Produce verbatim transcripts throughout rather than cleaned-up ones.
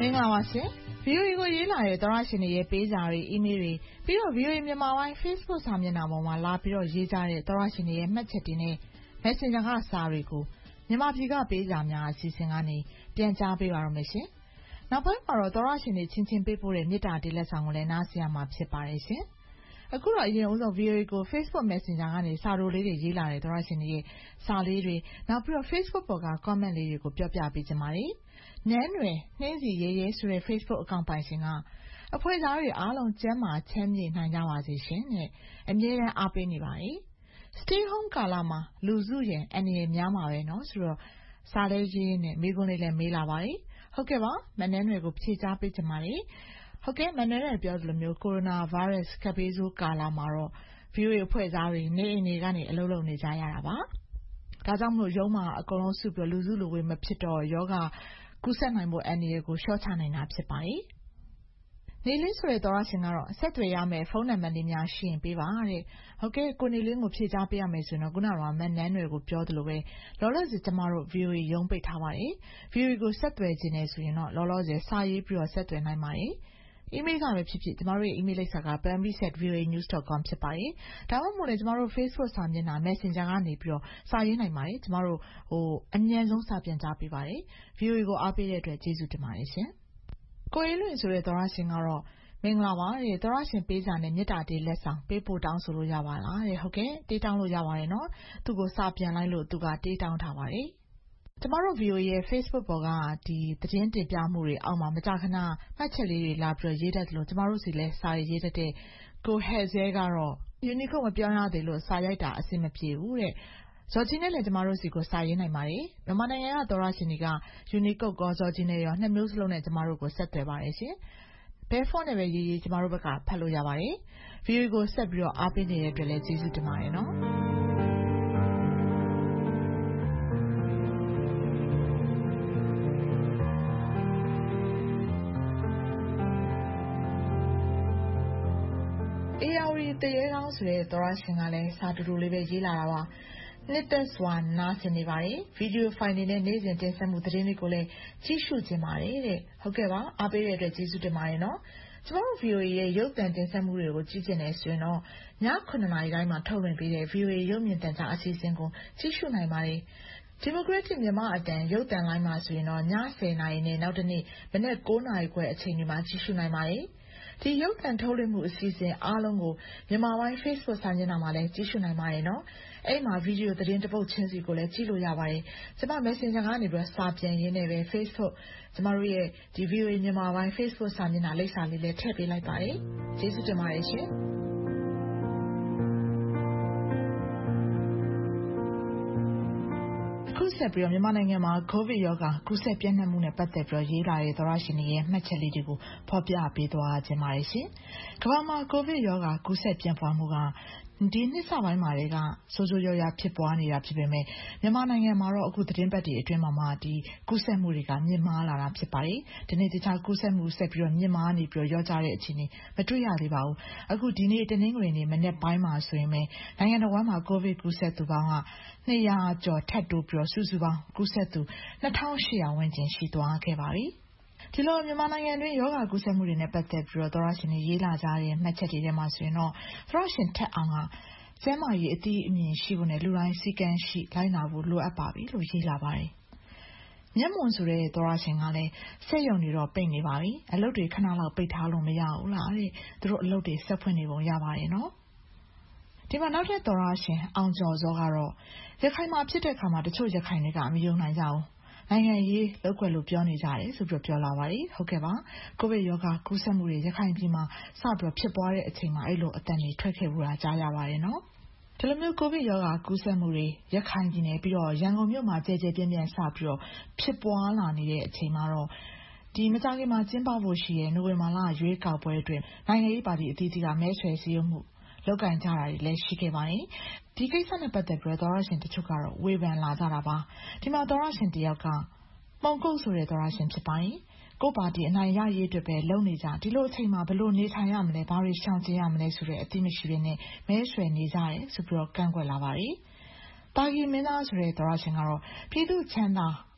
င်္ဂလာပါရှင် ဗီအိုအေ ကိုရေးလာတဲ့သောရရှင်တွေရဲ့ပေးစာတွေ email တွေပြီးတော့ ဗီအိုအေ မြန်မာပိုင်း Facebook စာမျက်နှာပေါ်မှာလာပြီးတော့ရေးကြတဲ့သောရရှင်တွေရဲ့မှတ်ချက်တွေနဲ့ Messenger ကစာတွေကိုမြန်မာပြည်ကပေးစာများအစီအစဉ်ကနေပြန်ကြားပေးပါရမရှင်။နောက်ပိုင်းမှာတော့သောရရှင်တွေချင်းချင်းပေးပို့တဲ့မေတ္တာတေးလက်ဆောင်ကိုလည်းနားဆင်ရမှာဖြစ်ပါတယ်ရှင်။အခုတော့အရင်ဦးဆုံး ဗီအိုအေ ကို Facebook Messenger ကနေစာတို့လေးတွေရေးလာတဲ့သောရရှင်တွေရဲ့စာလေးတွေနောက်ပြီးတော့ Facebook ပေါ်က comment လေးတွေကိုပြောပြပေးကြပါမယ်။နန်းရွယ်နှင်းစီရဲရဲဆိုတဲ့ Facebook အကောင့်ပိုင်ရှင်ကအဖွဲသားတွေအားလုံးကျန်းမာချမ်းမြေ့နိုင်ကြပါစေရှင်တဲ့အမြဲတမ်းအားပေးနေပါတယ်။ Stay home ကာလမှာလူစုရင်အနေနဲ့များမှာပဲเนาะဆိုတော့စာလေးရေးနဲ့မိခွန်းလေးလည်းမေးလာပါတယ်။ဟုတ်ကဲ့ပါမနန်းရွယ်ကိုဖြေကြားပေးကြပါမယ်။ဟုတ်ကဲ့မနန်းရွယ်ပြောသလိုမျိုးကိုရိုနာဗိုင်းရပ်စ်ကပ်ဘေးဆိုးကာလမှာတော့ ဗီအိုအေ အဖွဲ့သားတွေနေအိမ်တွေကနေအလုပ်လုပ်နေကြရတာပါ။ဒါကြောင့်မို့ရုံးမှာအကုန်လုံးစုပြီးလူစုလူဝေးမဖြစ်တော့ယောဂကူးစက်နိုင်မှုအန္တရာယ်ကိုလျှော့ချနိုင်တာဖြစ်ပါတယ်။နေလင်းဆိုတဲ့သောရရှင်ကတော့ဆက်သွယ်ရမယ်ဖုန်းနံပါတ်လေးများရှိရင်ပေးပါတဲ့။ဟုတ်ကဲ့ကိုနေလင်းကိုဖြေကြားပေးရမယ်ဆိုတော့ခုနကတော့မနန်းတွေကိုပြောသလိုပဲလောလောဆယ်ကျမတို့ ဗီအိုအေ ရုံးပိတ်ထားပါတယ်။ ဗီအိုအေ ကိုဆက်သွယ်ခြင်းနဲ့ဆိုရင်တော့လောလောဆယ်စာရေးပြီးတော့ဆက်သွယ်နိုင်ပါတယ်။ email ကပဲဖြစ်ဖြစ်ကျမတို့ရဲ့ email လိပ်စာက pammy at v o a news dot com ဖြစ်ပါတယ်။ဒါမှမဟုတ်လည်းကျမတို့ Facebook စာမျက်နှာ Messenger ကနေပြီးတော့စာရေးနိုင်ပါတယ်။ကျမတို့ဟိုအမြန်ဆုံးစာပြန်ကြားပေးပါတယ်။ ဗီအိုအေ ကိုအားပေးတဲ့အတွက်ကျေးဇူးတင်ပါတယ်ရှင်။ကိုရေးလွင်ဆိုတဲ့သောရရှင်ကတော့မင်္ဂလာပါတဲ့သောရရှင်ပေးစာနဲ့မေတ္တာတေးလက်ဆောင်ပေးပို့တောင်းဆိုလို့ရပါလားတဲ့ဟုတ်ကဲ့တေးတောင်းလို့ရပါတယ်နော်သူ့ကိုစာပြန်လိုက်လို့သူကတေးတောင်းထားပါတယ်ကျမတို့ ဗီအိုအေ ရဲ့ Facebook ပေါ်ကဒီသတင်းတင်ပြမှုတွေအောက်မှာမကြာခဏမှတ်ချက်လေးတွေလာပြီးရေးတတ်တယ်လို့ကျမတို့စီလဲစာရေးတတ်တဲ့ကိုဟဲဇဲကတော့ Unicode မပြောရသေးလို့စာရိုက်တာအဆင်မပြေဘူးတဲ့ဇော်ကြီးနဲ့လည်းကျမတို့စီကိုစာရေးနိုင်ပါတယ်မြန်မာနိုင်ငံကသောရရှင်တွေက Unicode ကောဇော်ကြီးနဲ့ရောနှစ်မျိုးစလုံးနဲ့ကျမတို့ကိုဆက်သွယ်ပါတယ်ရှင်ဘယ်ဖုန်းနဲ့ပဲရေးရေးကျမတို့ဘက်ကဖတ်လို့ရပါတယ်ဗီအိုအေကိုဆက်ပြီးတော့အားပေးနေတဲ့အတွက်လည်းကျေးဇူးတင်ပါတယ်နော်အေယာဝတီတရေကောင်းဆိုတဲ့သောရရှင်ကလည်းစာတူတူလေးပဲရေးလာတာပါနှစ်သက်စွာနားဆင်နေပါတယ်ဗီဒီယိုဖိုင်တွေနဲ့နေ့စဉ်တင်ဆက်မှုသတင်းတွေကိုလည်းကြည့်ရှုခြင်းပါတယ်တဲ့ဟုတ်ကဲ့ပါအားပေးတဲ့အတွက်ကျေးဇူးတင်ပါတယ်နော်ကျမတို့ ဗီအိုအေ ရဲ့ရုပ်သံတင်ဆက်မှုတွေကိုကြည့်ကြနေဆိုရင်တော့ညခုနှစ်နာရီတိုင်းမှာထုတ်လွှင့်ပေးတဲ့ ဗီအိုအေ ရုပ်မြင်သံကြားအစီအစဉ်ကိုကြည့်ရှုနိုင်ပါတယ်ဒီမိုကရက်တစ်မြန်မာအတန်ရုပ်သံလိုင်းမှာဆိုရင်တော့ညဆယ်နာရီနဲ့နောက်တစ်နေ့မနက်ကိုးနာရီခွဲအချိန်တွေမှာကြည့်ရှုနိုင်ပါတယ်ဒီရုပ်သံထုတ်လွှင့်မှုအစီအစဉ်အားလုံးကိုမြန်မာပိုင်း Facebook စာမျက်နှာမှာလည်းကြည့်ရှုနိုင်ပါတယ်နော်အဲ့မှာဗီဒီယိုသတင်းတစ်ပုတ်ချင်းစီကိုလည်းကြည့်လို့ရပါတယ်ကျွန်မ Messenger ကနေပြီးစာပြန်ရင်းနဲ့ပဲ Facebook ကျွန်မတို့ရဲ့ဒီ ဗီအိုအေ မြန်မာပိုင်း Facebook စာမျက်နှာလိပ်စာလေးလည်းထည့်ပေးလိုက်ပါတယ်ကျေးဇူးတင်ပါတယ်ရှင်ခုဆက်ပြီးတော့မြန်မာနိုင်ငံမှာကိုဗစ်ရောဂါကူးစက်ပြန့်နှံ့မှုနဲ့ပတ်သက်ပြီးရေးလာတဲ့သောရရှင်တွေရဲ့မှတ်ချက်လေးတွေကိုဖော်ပြပေးသွားခြင်းပါတယ်ရှင်။ကမ္ဘာမှာကိုဗစ်ရောဂါကူးစက်ပြန့်ပွားမှုကဒီနှစ်စပိုင်းမှာတွေကဆိုးဆိုးရွားရွားဖြစ်ပွားနေတာဖြစ်ပေမဲ့မြန်မာနိုင်ငံမှာတော့အခုသတင်းပတ်တွေအတွင်းမှာမှဒီကူးစက်မှုတွေကမြင့်မားလာတာဖြစ်ပါတယ်။ဒီနေ့တခြားကူးစက်မှုဆက်ပြီးတော့မြင့်မားနေပြီးတော့ရောကြတဲ့အခြေအနေမတွေ့ရသေးပါဘူး။အခုဒီနေ့တနင်္ဂနွေနေ့မနေ့ပိုင်းမှာဆိုရင်ပဲနိုင်ငံတော်မှာကိုဗစ်ကူးစက်သူပေါင်းကနှစ်ရာကျော်ထပ်တိုးပြီးတော့စုစုပေါင်းကူးစက်သူနှစ်ထောင်ရှစ်ရာဝန်းကျင်ရှိသွားခဲ့ပါပြီ။ဒီလိုမြန်မာနိုင်ငံတွင်းယောဂကူးစက်မှုတွေနဲ့ပတ်သက်ပြီးတော့သောရရှင်တွေရေးလာကြတဲ့မှတ်ချက်တွေထဲမှာဆိုရင်တော့သောရရှင်ထက်အောင်ကကျန်းမာရေးအသီးအမြင်ရှိဖို့နဲ့လူတိုင်းစည်းကမ်းရှိလိုက်နာဖို့လိုအပ်ပါပြီလို့ရေးလာပါတယ်။မျက်မှောင်ဆိုတဲ့သောရရှင်ကလည်းစက်ရုံတွေတော့ပိတ်နေပါပြီ။အလုပ်တွေခဏလောက်ပိတ်ထားလို့မရဘူးလားတဲ့။သူတို့အလုပ်တွေဆက်ဖွင့်နေပုံရပါတယ်နော်။ဒီမှာနောက်ထပ်သောရရှင်အောင်ကျော်စောကတော့ရခိုင်မှာဖြစ်တဲ့အခါမှာတချို့ရခိုင်တွေကမယုံနိုင်ကြဘူး။နိုင်ငံရေးလောက်ွက်လို့ပြောနေကြတယ်ဆိုပြီးပြောလာပါတယ်ဟုတ်ကဲ့ပါကိုဗစ်ရောဂါကူးစက်မှုတွေရခိုင်ပြည်မှာစပြီးဖြစ်ပွားတဲ့အချိန်မှာအဲ့လိုအတန်တွေထွက်ခဲ့ဘူးတာကြားရပါတယ်နော်ဒီလိုမျိုးကိုဗစ်ရောဂါကူးစက်မှုတွေရခိုင်ပြည်နယ်ပြီးတော့ရန်ကုန်မြို့မှာကြဲကြဲပြန့်ပြန့်စပြီးတော့ဖြစ်ပွားလာနေတဲ့အချိန်မှာတော့ဒီမကြခင်မှာကျင်းပဖို့ရှိရဲ့နိုဝင်ဘာလရွေးကောက်ပွဲအတွင်းနိုင်ငံရေးပါတီအသီးသီးကမဲဆွယ်စည်းရုံးမှုလောက်ကင်ကြတာတွေလည်းရှိခဲ့ပါတယ်ဒီကိစ္စနဲ့ပတ်သက်ပြီးတော့သောရရှင်တချို့ကတော့ဝေဖန်လာကြတာပါဒီမှာသောရရှင်တယောက်ကပုံကုတ်ဆိုတဲ့သောရရှင်ဖြစ်ပါတယ်ကိုပါတီအနိုင်ရရေးအတွက်ပဲလုံနေကြဒီလိုအချိန်မှာဘလို့နေထိုင်ရမလဲဘာတွေရှောင်ကျဉ်ရမလဲဆိုတဲ့အသိမရှိရင်းမဲဆွယ်နေကြတယ်ဆိုပြီးတော့ကန့်ကွက်လာပါတယ်တာဂီမင်းသားဆိုတဲ့သောရရှင်ကတော့ပြည်သူချမ်းသာ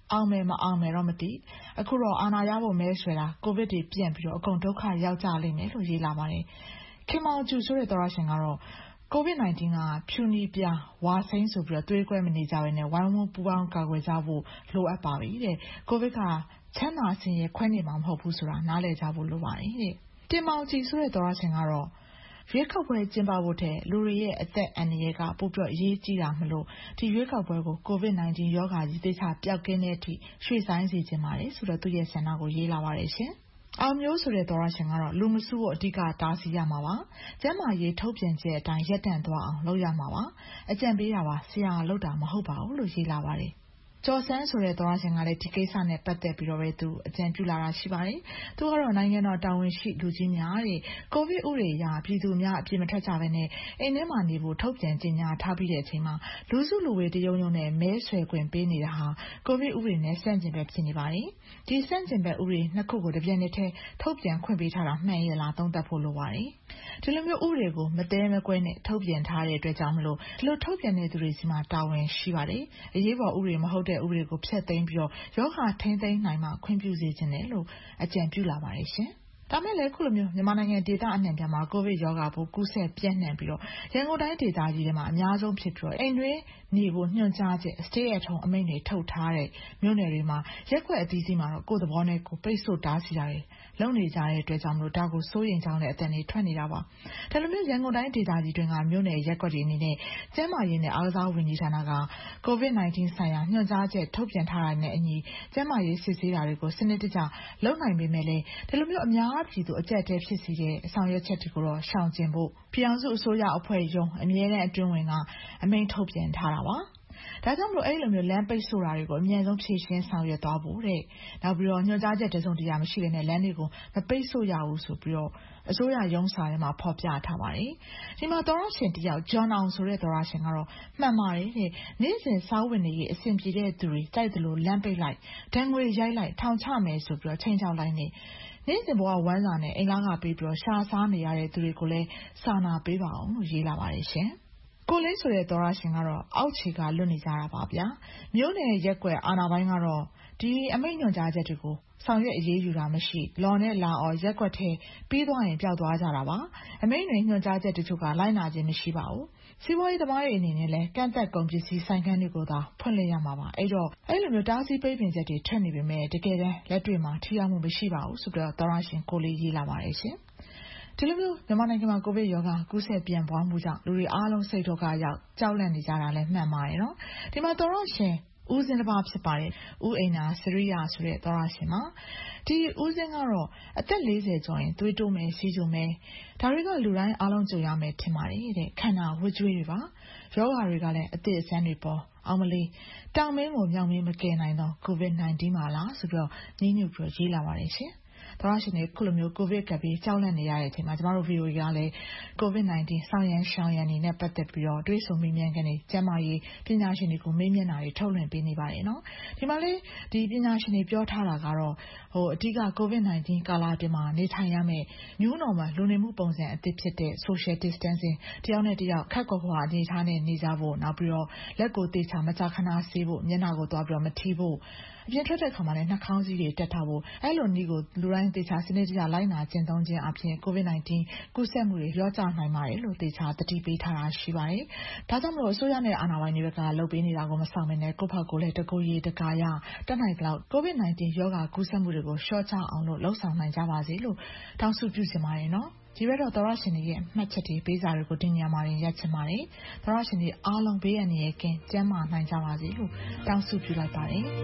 အောင်မယ်မအောင်မယ်တော့မသိအခုတော့အာဏာရဖို့မဲဆွဲတာကိုဗစ်တွေပြန့်ပြီးတော့အကုန်ဒုက္ခရောက်ကြလိမ့်မယ်လို့ရေးလာပါတယ်ခင်မောင်ကျူဆိုတဲ့သောရရှင်ကတော့ကိုဗစ် nineteen ကဖြူနီပြဝါစိမ်းဆိုပြီးတော့သွေးကွဲမနေကြဘဲနဲ့ဝိုင်းဝန်းပူပေါင်းကာကွယ်ကြဖို့လိုအပ်ပါပြီတဲ့ကိုဗစ်ကချမ်းသာစင်ရဲ့ခွဲနေမှာမဟုတ်ဘူးဆိုတာနားလည်ကြဖို့လိုပါတယ်တဲ့တင်မောင်ကြီးဆိုတဲ့သောရရှင်ကတော့ရွေးကောက်ပွဲကျင်းပဖို့တဲ့လူတွေရဲ့အသက်အန္တရာယ်ကပိုပြီးအရေးကြီးတာမလို့ဒီရွေးကောက်ပွဲကိုကိုဗစ် nineteen ရောဂါကြီးသိချပျောက်ကင်းတဲ့အထိရွှေ့ဆိုင်းစေချင်ပါတယ်ဆိုတော့သူရဲ့ဆန္ဒကိုရေးလာပါတယ်ရှင်အောင်မျိုးဆိုတဲ့သောရရှင်ကတော့လူမစုဖို့အဓိကတားဆီးရမှာပါကျမ်းမာရေးထုတ်ပြန်ချက်အတိုင်းရပ်တန့်သွားအောင်လုပ်ရမှာပါအကြံပေးတာပါဆရာလုပ်တာမဟုတ်ပါဘူးလို့ရေးလာပါတယ်ကျော်စန်းဆိုတဲ့သောရရှင်ကလည်းဒီကိစ္စနဲ့ပတ်သက်ပြီးတော့ပဲသူအကြံပြုလာတာရှိပါတယ်။သူကတော့နိုင်ငံတော်တာဝန်ရှိလူကြီးများတဲ့ကိုဗစ်ဥပဒေအရပြည်သူများအပြစ်မထွက်ကြဘဲနဲ့အိမ်ထဲမှာနေဖို့ထုတ်ပြန်ကြေညာထားပြီးတဲ့အချိန်မှာလူစုလူဝေးတရုံရုံနဲ့မဲဆွယ်ခွင့်ပေးနေတာဟာကိုဗစ်ဥပဒေနဲ့ဆန့်ကျင်ဘက်ဖြစ်နေပါတယ်။ဒီဆန့်ကျင်ဘက်ဥပဒေနှစ်ခုကိုတပြိုင်နက်တည်းထုတ်ပြန်ခွင့်ပေးထားတာမှန်ရဲ့လားသုံးသပ်ဖို့လိုပါတယ်။ဒီလိုမျိုးဥပဒေကိုမတဲမကွဲနဲ့ထုတ်ပြန်ထားတဲ့အတွက်ကြောင့်မလို့ဒီလိုထုတ်ပြန်တဲ့သူတွေစီမှာတာဝန်ရှိပါတယ်။အရေးပေါ်ဥပဒေမဟုတ်တဲ့ဥပဒေကိုဖျက်သိမ်းပြီးတော့ယောဂထိန်းသိမ်းနိုင်မှခွင့်ပြုစေခြင်းတယ်လို့အကြံပြုလာပါတယ်ရှင်။ဒါမဲ့လည်းခုလိုမျိုးမြန်မာနိုင်ငံဒေသအနှံ့ပြမှာကိုဗစ်ရောဂါပိုးကူးစက်ပြန့်နှံ့ပြီးတော့ရန်ကုန်တိုင်းဒေသကြီးထဲမှာအများဆုံးဖြစ်ပြီးတော့အိမ်တွင်းနေဖို့ညွှန်ကြားချက် stay at home အမိန့်တွေထုတ်ထားတဲ့မြို့နယ်တွေမှာရက်ကွက်အသီးသီးမှာတော့ကိုယ်သဘောနဲ့ကိုပိတ်ဆို့တားဆီးတာတွေလုပ်နေကြတဲ့အတွက်ကြောင့်မလို့ဒါကိုစိုးရင်ကြောင်းတဲ့အတန်တွေထွက်နေတာပါ။ဒါလိုမျိုးရန်ကုန်တိုင်းဒေသကြီးတွင်ကမြို့နယ်ရက်ကွက်တွေအနေနဲ့ကျန်းမာရေးနဲ့အားကစားဝန်ကြီးဌာနကကိုဗစ် nineteen ဆိုင်ရာညွှန်ကြားချက်ထုတ်ပြန်ထားတာနဲ့အညီကျန်းမာရေးစစ်ဆေးတာတွေကိုစနစ်တကျလုပ်နိုင်ပေမဲ့လည်းဒီလိုမျိုးအများပြည်သူအကြက်တဲဖြစ်စီတဲ့အဆောင်ရွက်ချက်တွေကိုတော့ရှောင်ကျဉ်ဖို့ပြည်အောင်စုအစိုးရအဖွဲ့ရုံးအမြဲတမ်းအတွင်းဝင်ကအမိန့်ထုတ်ပြန်ထားတာပါဒါကြောင့်မလို့အဲ့လိုမျိုးလမ်းပိတ်ဆို့တာတွေကိုအများဆုံးဖြေရှင်းဆောင်ရွက်သွားဖို့တဲ့နောက်ပြီးတော့ညွှန်ကြားချက်တစုံတရာမရှိဘဲနဲ့လမ်းတွေကိုမပိတ်ဆို့ရဘူးဆိုပြီးတော့အစိုးရရုံးစာထဲမှာဖော်ပြထားပါတယ်ဒီမှာသောရရှင်တယောက်ဂျွန်အောင်ဆိုတဲ့သောရရှင်ကတော့မှန်ပါတယ်တဲ့နေ့စဉ်စားဝင်နေရေးအဆင်ပြေတဲ့သူတွေတိုက်တယ်လို့လမ်းပိတ်လိုက်ဒဏ်ငွေရိုက်လိုက်ထောင်ချမယ်ဆိုပြီးတော့ချိန်ချောက်လိုက်နေနေ့စဉ်ဘဝဝမ်းစာနဲ့အိမ်လာကပေးပြီးတော့ရှာစားနေရတဲ့သူတွေကိုလည်းစာနာပေးပါအောင်လို့ရေးလာပါတယ်ရှင်ကိုလေးဆိုတဲ့သောရရှင်ကတော့အောက်ခြေကလွတ်နေကြတာပါဗျာမြို့နယ်ရက်ကွက်အာဏာပိုင်းကတော့ဒီအမိန့်ညွှန်ကြားချက်တွေကိုဆောင်ရွက်အရေးယူတာမရှိလော်နဲ့လာအော်ရက်ကွက်ထဲပြီးသွားရင်ပျောက်သွားကြတာပါအမိန့်တွေညွှန်ကြားချက်တချို့ကလိုက်နာခြင်းမရှိပါဘူးစီးပွားရေးသမားတွေအနေနဲ့လည်းကန့်သက်ကုန်ပစ္စည်းဆိုင်ခန်းတွေကိုသာဖွင့်လှစ်ရမှာပါအဲ့တော့အဲ့လိုမျိုးတားဆီးပိတ်ပင်ချက်တွေထွက်နေပေမဲ့တကယ်တမ်းလက်တွေ့မှာထိရောက်မှုမရှိပါဘူးဆိုတော့သောရရှင်ကိုလေးရေးလာပါတယ်ရှင်ဒီလိုမျိုးမြန်မာနိုင်ငံမှာကိုဗစ်ရောဂါကူးစက်ပြန့်ပွားမှုကြောင့်လူတွေအားလုံးစိတ်ဒုက္ခရောက်ကြောက်လန့်နေကြတာလည်းမှန်ပါတယ်နော်ဒီမှာသောရရှင်ဦးစင်းတစ်ပါးဖြစ်ပါတယ်ဦးအိမ်နာစရိယာဆိုတဲ့သောရရှင်မှာဒီဦးစင်းကတော့အသက်၄၀ကျော်ရင်သွေးတိုးမယ်စီးကြုံမယ်ဒါတွေကလူတိုင်းအားလုံးကြုံရမယ်ထင်ပါတယ်တဲ့ခန္ဓာဝှကြွေးတွေပါယောဂါတွေကလည်းအသစ်အဆန်းတွေပေါ်အောင်မလေးတောင်မင်းကိုမြောက်မင်းမကယ်နိုင်တော့ကိုဗစ် nineteen မှာလားဆိုပြီးတော့ညှိညူပြီးရေးလာပါတယ်ရှင်သောရရှင်တွေခုလိုမျိုးကိုဗစ်ကပ်ပြီးကြောက်လန့်နေရတဲ့အချိန်မှာကျမတို့ ဗီအိုအေ ကလည်းကိုဗစ် nineteen ဆောင်ရန်ရှောင်ရန်နေနဲ့ပတ်သက်ပြီးတော့တွေးဆုံမေးမြန်းကနေကျန်းမာရေးပညာရှင်တွေကိုမေးမြန်းတာတွေထုတ်လွှင့်ပေးနေပါတယ်နော်ဒီမှာလေဒီပညာရှင်တွေပြောထားတာကတော့ဟိုအဓိကကိုဗစ် nineteen ကာလအတွင်းမှာနေထိုင်ရမယ့် new normal လူနေမှုပုံစံအသစ်ဖြစ်တဲ့ social distancing တယောက်နဲ့တယောက်ခက်ခွာခွာအနေထားနဲ့နေကြဖို့နောက်ပြီးတော့လက်ကိုသေချာမကြာခဏဆေးဖို့မျက်နှာကိုသွားပြီးတော့မထိဖို့အပြင်ထွက်တဲ့ခါမှာလည်းနှာခေါင်းစည်းတွေတက်ထားဖို့အဲ့လိုနည်းကိုလူတိုင်းသေချာစနစ်တကျလိုက်နာကျင့်သုံးခြင်းအပြင်ကိုဗစ် nineteen ကူးစက်မှုတွေလျော့ကျနိုင်ပါတယ်လို့သေချာသတိပေးထားတာရှိပါတယ်။ဒါကြောင့်မလို့အစိုးရနဲ့အာဏာပိုင်တွေကလုပ်ပေးနေတာကိုမဆောင်မနဲ့ကိုယ့်ဘက်ကိုလည်းတကူရေးတကာရတက်နိုင်တဲ့ကိုဗစ် nineteen ရောဂါကူးစက်မှုတွေကိုလျှော့ချအောင်လို့လှုံ့ဆော်နိုင်ကြပါစေလို့တောင်းဆိုပြုချင်ပါတယ်နော်။ဒီဘက်တော့သောရရှင်တွေရဲ့မှတ်ချက်တွေပေးစာတွေကိုတင်ညမှာရင်ရက်ချင်ပါတယ်။သောရရှင်တွေအားလုံးဘေးအန္တရာယ်ကင်းကျန်းမာနိုင်ကြပါစေလို့တောင်းဆိုပြုလိုက်ပါတယ်။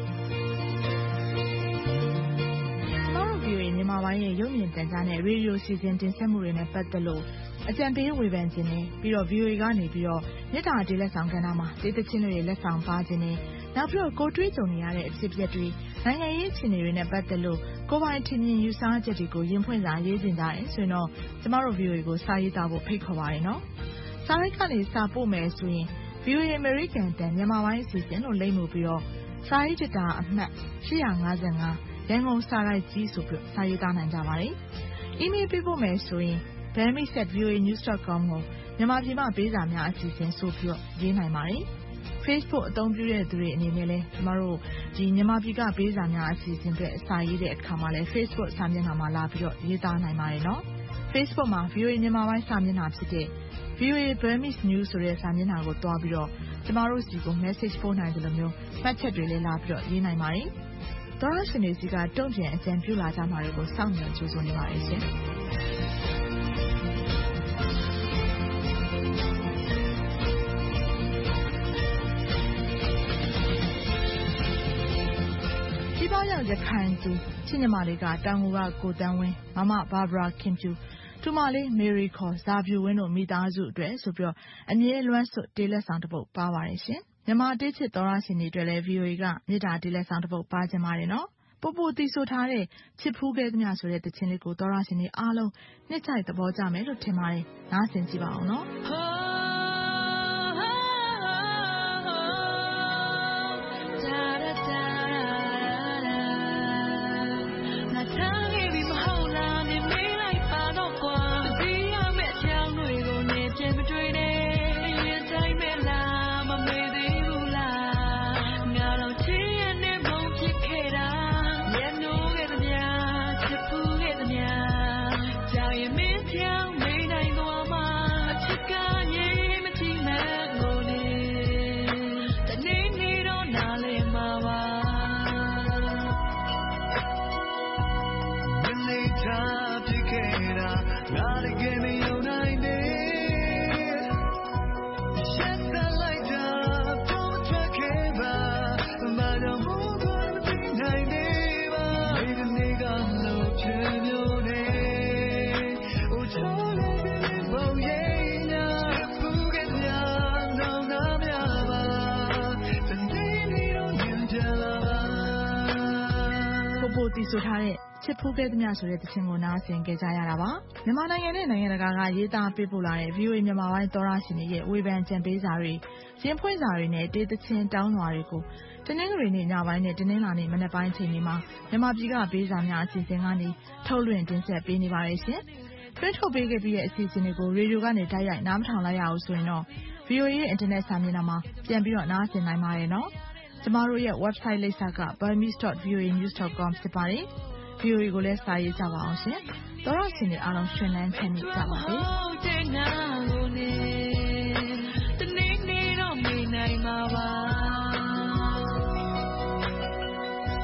ဗီအိုအေမြန်မာပိုင်းရဲ့ရုပ်မြင်သံကြားနဲ့ရေဒီယိုစီစဉ်တင်ဆက်မှုတွေနဲ့ပတ်သက်လို့အကြံပေးဝေဖန်ခြင်းနဲ့ပြီးတော့ ဗီအိုအေ ကနေပြီးတော့မြစ်တာအတေးလက်ဆောင်ကဏ္ဍမှာတေးသချင်းတွေလက်ဆောင်ပါခြင်းနဲ့နောက်ပြီးတော့ကိုတွေးကြုံနေရတဲ့အဖြစ်အပျက်တွေနိုင်ငံရေးအခြေအနေတွေနဲ့ပတ်သက်လို့ကိုပိုင်ထင်မြင်ယူဆချက်တွေကိုရင်ဖွင့်စာရေးတင်ကြတယ်ဆိုရင်တော့ကျမတို့ ဗီအိုအေ ကိုစာရေးသားဖို့ဖိတ်ခေါ်ပါတယ်နော်။စာရိုက်ကနေစာပို့မယ်ဆိုရင် ဗီအိုအေ American တန်မြန်မာပိုင်းအစီအစဉ်လို့လိမ့်မှုပြီးတော့စာရေးတတာအမှတ်eight fifty-fiveရန်ကုန်စာရိုက်ကြီးဆိုပြီးစာရေးသားနိုင်ကြပါတယ်။ email ပေးဖို့မယ်ဆိုရင် bammy at v o a news dot com ကိုမြန်မာပြည်မှာပေးစာများအစီအစဉ်ဆိုပြီးရေးနိုင်ပါတယ်။ Facebook အသုံးပြုတဲ့သူတွေအနေနဲ့လည်းကျမတို့ဒီမြန်မာပြည်ကပေးစာများအစီအစဉ်တွေအစာရေးတဲ့အခါမှာလည်း Facebook စာမျက်နှာမှာလာပြီးတော့ရေးသားနိုင်ပါတယ်နော် Facebook မှာ ဗီအိုအေ မြန်မာပိုင်းစာမျက်နှာဖြစ်တဲ့ ဗီအိုအေ Burmese News ဆိုတဲ့စာမျက်နှာကိုတွားပြီးတော့ကျမတို့စီကို message ပို့နိုင်တယ်လို့မျိုးမှတ်ချက်တွေလည်းလာပြီးတော့ရေးနိုင်ပါတယ်သောရရှင်တွေစီကတုံ့ပြန်အကြံပြုလာကြမှာတွေကိုစောင့်မျှော်ကြိုးစားနေပါတယ်ရှင်ဒီပေါရောက်ရခိုင်သူချင်းညီမလေးကတောင်ငူကကိုတန်းဝင်းမမဘာဘရာခင်ဖြူသူမလေးမေရီခေါ်ဇာဖြူဝင်းတို့မိသားစုအတွက်ဆိုပြီးတော့အမြဲလွမ်းစွတ်တေးလက်ဆောင်တစ်ပုဒ်ပါပါတယ်ရှင်မြန်မာတေးချစ်သောရရှင်တွေအတွက်လည်း ဗီအိုအေ ကမြေတာတေးလက်ဆောင်တစ်ပုဒ်ပါခြင်းပါတယ်နော်ပို့ပို့တီးဆိုထားတဲ့ချစ်ဖူးခဲ့သမျှဆိုတဲ့တခြင်းလေးကိုသောရရှင်တွေအားလုံးနှစ်ချိုက်သဘောကျမယ်လို့ထင်ပါတယ်နားဆင်ကြည့်ပါအောင်နော်တီးဆိုထားတဲ့ချစ်ဖူးခဲ့သမျှဆိုတဲ့တခြင်းကိုနားဆင်ကြကြရတာပါမြန်မာနိုင်ငံနဲ့နိုင်ငံတကာကရေးသားပေးပို့လာတဲ့ ဗီအိုအေ မြန်မာပိုင်းသောရရှင်တွေရဲ့ဝေဖန်ကြံပေးစာတွေရင်ဖွင့်စာတွေနဲ့တေးသခြင်းတောင်းလွှာတွေကိုတနင်္ဂနွေနေ့ညပိုင်းနဲ့တနင်္လာနေ့မနက်ပိုင်းအချိန်တွေမှာမြန်မာပြည်ကပေးစာများအစီအစဉ်ကနေထုတ်လွှင့်တင်ဆက်ပေးနေပါတယ်ရှင်တွင်းထုတ်ပေးခဲ့ပြီးတဲ့အစီအစဉ်တွေကိုရေဒီယိုကနေတိုက်ရိုက်နားမထောင်လိုက်ရအောင်ဆိုရင်တော့ ဗီအိုအေ ရဲ့အင်တာနက်စာမျက်နှာမှာပြန်ပြီးတော့နားဆင်နိုင်ပါတယ်နော်ကျမတို့ရဲ့ website လိပ်စာက burmese dot v o a news dot com ဖြစ်ပါတယ် ဗီအိုအေ ကိုလည်းစာရေးကြပါအောင်ရှင်သောရရှင်တွေအားလုံးရှင်လန်းချမ်းမြေ့ကြပါစေ